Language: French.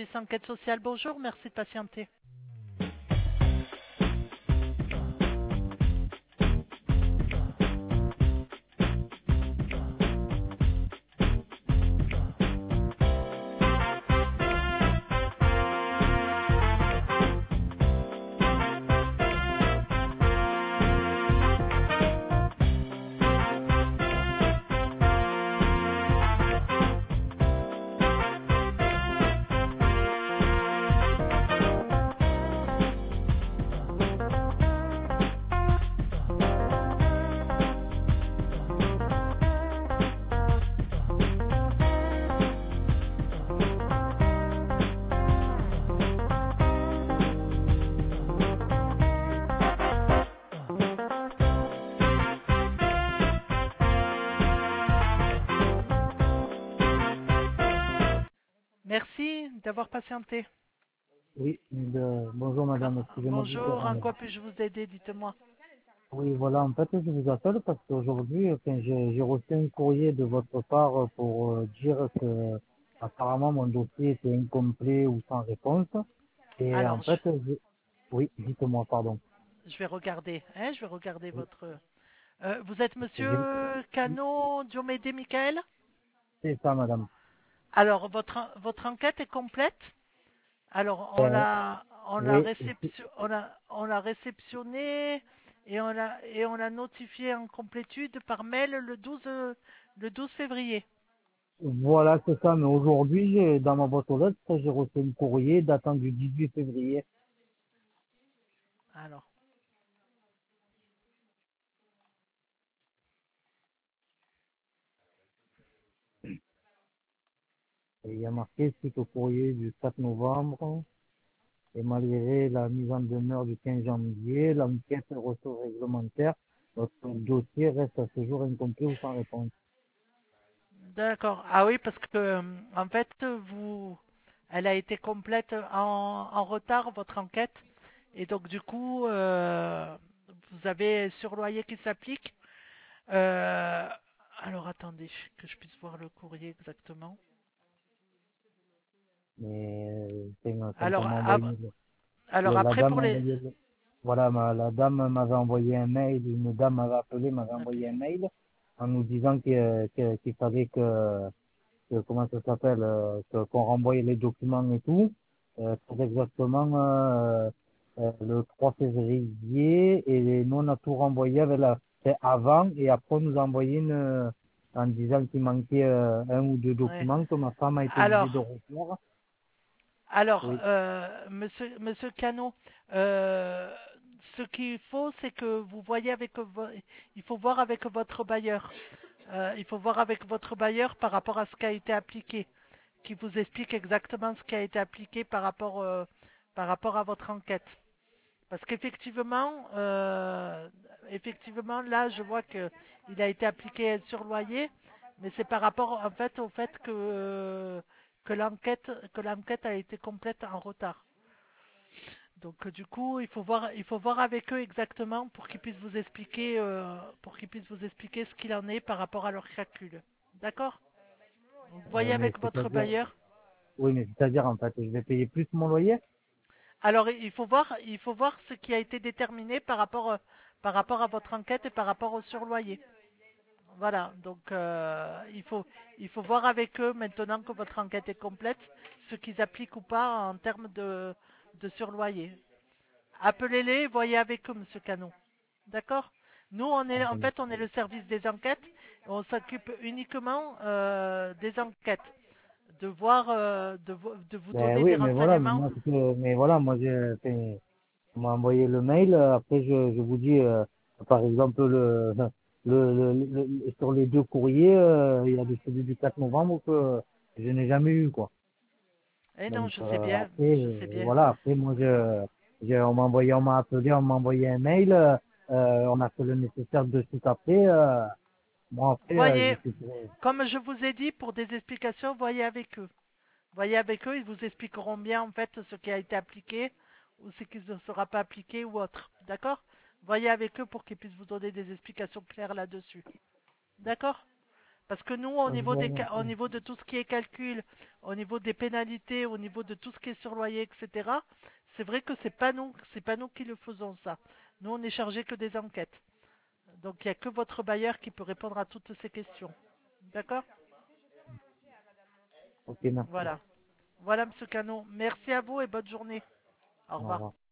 service enquête sociale, bonjour, merci de patienter. Merci d'avoir patienté. Oui, bonjour madame, excusez-moi de vous Bonjour, en déranger. quoi puis-je vous aider, dites-moi. Oui, voilà, en fait, je vous appelle parce qu'aujourd'hui, j'ai reçu un courrier de votre part pour dire que apparemment mon dossier était incomplet ou sans réponse. Et en Alors, fait, oui, dites-moi, pardon. je vais regarder, hein, je vais regarder Oui, votre... vous êtes j'ai- monsieur Cano Diomédé Michael? c'est ça, madame. Alors, votre enquête est complète? Alors, Euh, oui, on l'a réceptionné et on l'a notifié en complétude par mail le 12 février. voilà, c'est ça, mais aujourd'hui, dans ma boîte aux lettres, j'ai reçu un courrier datant du 18 février. Alors, Et il y a marqué suite au courrier du 4 novembre. Et malgré la mise en demeure du 15 janvier, l'enquête ressort réglementaire, votre dossier reste à ce jour incomplet ou sans réponse. d'accord. Ah oui, parce que en fait, elle a été complète en retard votre enquête, et donc du coup, vous avez surloyer qui s'applique. Euh, alors attendez, que je puisse voir le courrier exactement. Mais quand on Alors, m'a envoyé, alors la après dame pour m'a les, envoyé, voilà, la dame m'avait envoyé un mail, une dame m'avait appelé, m'avait ok. envoyé un mail en nous disant qu'il fallait comment ça s'appelle, qu'on renvoie les documents et tout. Très exactement le 3 février et nous on a tout renvoyé avec c'est avant et après on nous a envoyé en disant qu'il manquait un ou deux Ouais. documents que ma femme a été obligée de Alors, refaire. alors, Oui, Monsieur Cano, euh, ce qu'il faut, c'est que vous voyez il faut voir avec votre bailleur. Il faut voir avec votre bailleur par rapport à ce qui a été appliqué, qui vous explique exactement ce qui a été appliqué par rapport à votre enquête. Parce qu'effectivement, effectivement, là, je vois que il a été appliqué sur loyer, mais c'est par rapport en fait au fait que l'enquête a été complète en retard. Donc du coup, il faut voir avec eux exactement pour qu'ils puissent vous expliquer ce qu'il en est par rapport à leur calcul. D'accord? Donc voyez mais avec votre c'est-à-dire, bailleur. oui, mais c'est-à-dire en fait, je vais payer plus mon loyer. Alors il faut voir ce qui a été déterminé par rapport à votre enquête et par rapport au surloyer. Voilà, donc il faut voir avec eux maintenant que votre enquête est complète, ce qu'ils appliquent ou pas en termes de surloyer. Appelez-les, voyez avec eux, Monsieur Canon. D'accord? Nous, en fait, on est le service des enquêtes. On s'occupe uniquement des enquêtes, de vous Ben donner des oui, mais voilà, renseignements. mais voilà, moi on m'a envoyé le mail. Après, je vous dis, par exemple, sur les deux courriers, il y a celui du 4 novembre que je n'ai jamais eu, quoi. Eh non, Donc je sais bien, après, je sais bien. voilà, après moi, on m'a appelé, on m'a envoyé un mail. On a fait le nécessaire de suite après. Bon après, Voyez, je suis comme je vous ai dit, pour des explications, voyez avec eux. Voyez avec eux, ils vous expliqueront bien en fait ce qui a été appliqué ou ce qui ne sera pas appliqué ou autre. D'accord? Voyez avec eux pour qu'ils puissent vous donner des explications claires là-dessus. D'accord? Parce que nous, au Je niveau vous au remercie. niveau de tout ce qui est calcul, au niveau des pénalités, au niveau de tout ce qui est surloyer, etc., c'est vrai que c'est pas nous qui le faisons ça. Nous, on est chargé que des enquêtes. Donc, il n'y a que votre bailleur qui peut répondre à toutes ces questions. D'accord? Ok, merci. Voilà. Voilà, Monsieur Cano. Merci à vous et bonne journée. Au Au revoir. revoir.